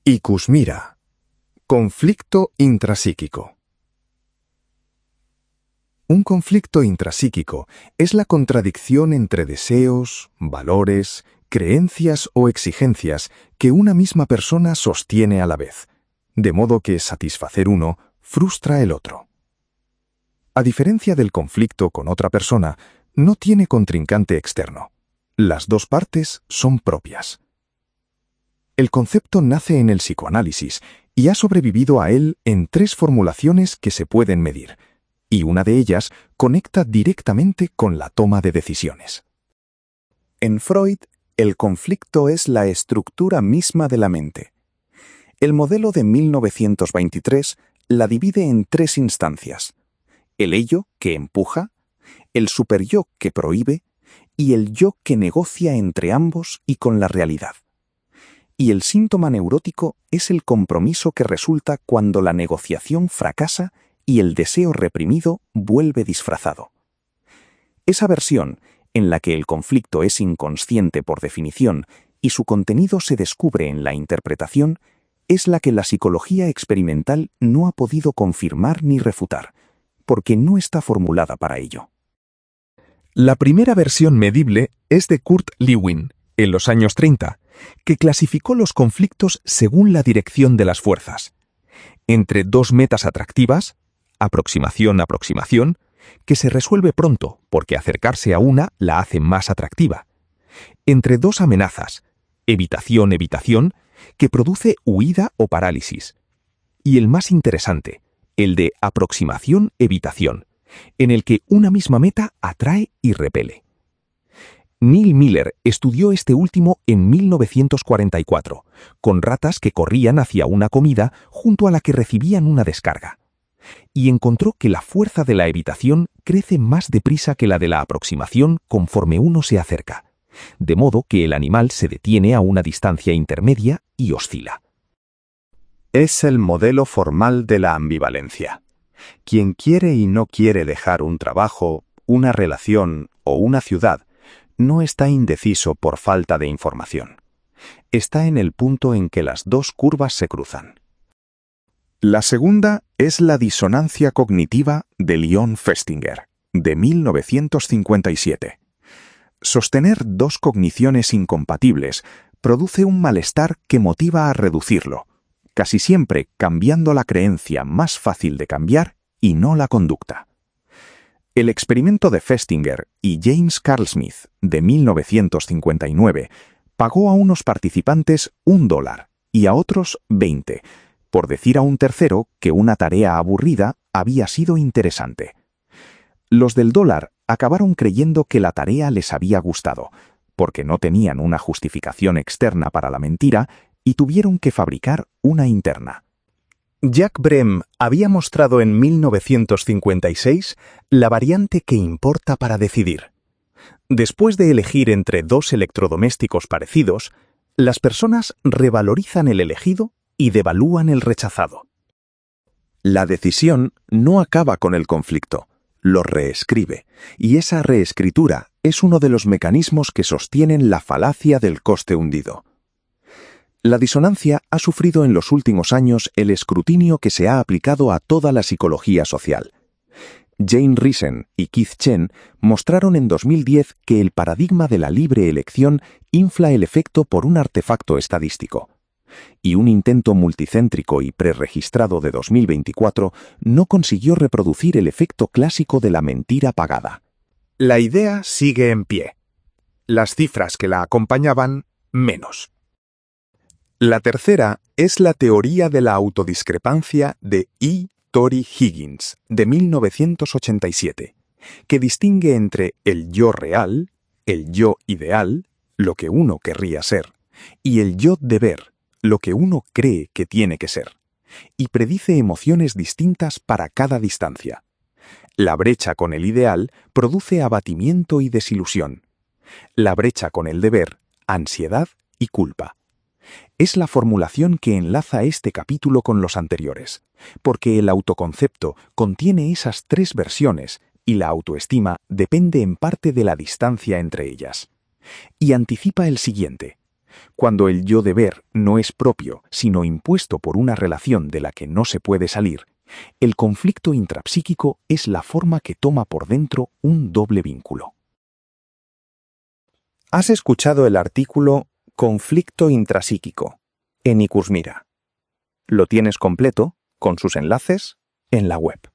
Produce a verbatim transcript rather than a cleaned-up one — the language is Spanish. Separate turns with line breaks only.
Ikusmira. Conflicto intrapsíquico. Un conflicto intrapsíquico es la contradicción entre deseos, valores, creencias o exigencias que una misma persona sostiene a la vez, de modo que satisfacer uno frustra el otro. A diferencia del conflicto con otra persona, no tiene contrincante externo. Las dos partes son propias. El concepto nace en el psicoanálisis y ha sobrevivido a él en tres formulaciones que se pueden medir, y una de ellas conecta directamente con la toma de decisiones.
En Freud, el conflicto es la estructura misma de la mente. El modelo de mil novecientos veintitrés la divide en tres instancias: el ello que empuja, el superyo que prohíbe y el yo que negocia entre ambos y con la realidad. Y el síntoma neurótico es el compromiso que resulta cuando la negociación fracasa y el deseo reprimido vuelve disfrazado. Esa versión, en la que el conflicto es inconsciente por definición y su contenido se descubre en la interpretación, es la que la psicología experimental no ha podido confirmar ni refutar, porque no está formulada para ello.
La primera versión medible es de Kurt Lewin, en los años treinta, que clasificó los conflictos según la dirección de las fuerzas, entre dos metas atractivas, aproximación-aproximación, que se resuelve pronto porque acercarse a una la hace más atractiva, entre dos amenazas, evitación-evitación, que produce huida o parálisis, y el más interesante, el de aproximación-evitación, en el que una misma meta atrae y repele. Neil Miller estudió este último en mil novecientos cuarenta y cuatro, con ratas que corrían hacia una comida junto a la que recibían una descarga, y encontró que la fuerza de la evitación crece más deprisa que la de la aproximación conforme uno se acerca, de modo que el animal se detiene a una distancia intermedia y oscila.
Es el modelo formal de la ambivalencia. Quien quiere y no quiere dejar un trabajo, una relación o una ciudad, no está indeciso por falta de información. Está en el punto en que las dos curvas se cruzan.
La segunda es la disonancia cognitiva de Leon Festinger, de mil novecientos cincuenta y siete. Sostener dos cogniciones incompatibles produce un malestar que motiva a reducirlo, casi siempre cambiando la creencia más fácil de cambiar y no la conducta. El experimento de Festinger y James Carl Smith, de mil novecientos cincuenta y nueve, pagó a unos participantes un dólar y a otros veinte, por decir a un tercero que una tarea aburrida había sido interesante. Los del dólar acabaron creyendo que la tarea les había gustado, porque no tenían una justificación externa para la mentira y tuvieron que fabricar una interna.
Jack Brem había mostrado en mil novecientos cincuenta y seis la variante que importa para decidir. Después de elegir entre dos electrodomésticos parecidos, las personas revalorizan el elegido y devalúan el rechazado.
La decisión no acaba con el conflicto, lo reescribe, y esa reescritura es uno de los mecanismos que sostienen la falacia del coste hundido. La disonancia ha sufrido en los últimos años el escrutinio que se ha aplicado a toda la psicología social. Jane Risen y Keith Chen mostraron en dos mil diez que el paradigma de la libre elección infla el efecto por un artefacto estadístico, y un intento multicéntrico y preregistrado de dos mil veinticuatro no consiguió reproducir el efecto clásico de la mentira pagada.
La idea sigue en pie. Las cifras que la acompañaban, menos. La tercera es la teoría de la autodiscrepancia de E. Tori Higgins, de mil novecientos ochenta y siete, que distingue entre el yo real, el yo ideal, lo que uno querría ser, y el yo deber, lo que uno cree que tiene que ser, y predice emociones distintas para cada distancia. La brecha con el ideal produce abatimiento y desilusión. La brecha con el deber, ansiedad y culpa. Es la formulación que enlaza este capítulo con los anteriores, porque el autoconcepto contiene esas tres versiones y la autoestima depende en parte de la distancia entre ellas. Y anticipa el siguiente:
Cuando el yo deber no es propio, sino impuesto por una relación de la que no se puede salir, el conflicto intrapsíquico es la forma que toma por dentro un doble vínculo. Has escuchado el artículo Conflicto intrapsíquico en Ikusmira. Lo tienes completo, con sus enlaces, en la web.